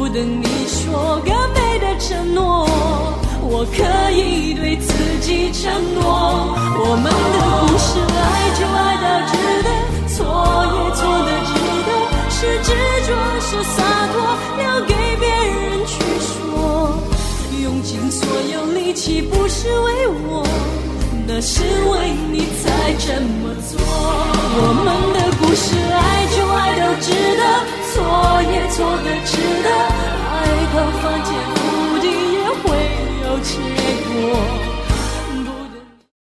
不等你说个美的承诺，我可以对自己承诺，我们的故事爱就爱到值得，错也错的值得，是执着是洒脱，要给别人去说，用尽所有力气不是为我，那是为你才这么做。我们的故事爱就爱到值得，错也错的值得，爱到翻天覆地也会有结果。